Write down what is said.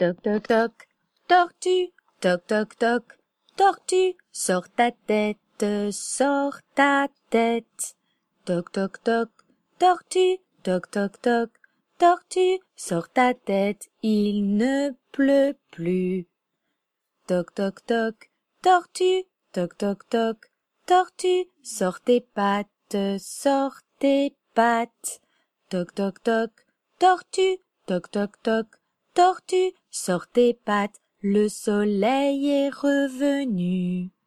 Toc toc toc, tortue, toc toc toc, tortue, sors ta tête, sors ta tête. Toc toc toc, tortue, toc toc toc, tortue, sors ta tête, il ne pleut plus. Toc toc toc, tortue, toc toc toc, tortue, sors tes pattes, sors tes pattes. Toc toc toc, tortue, toc toc toc, tortue, sors tes pattes, le soleil est revenu.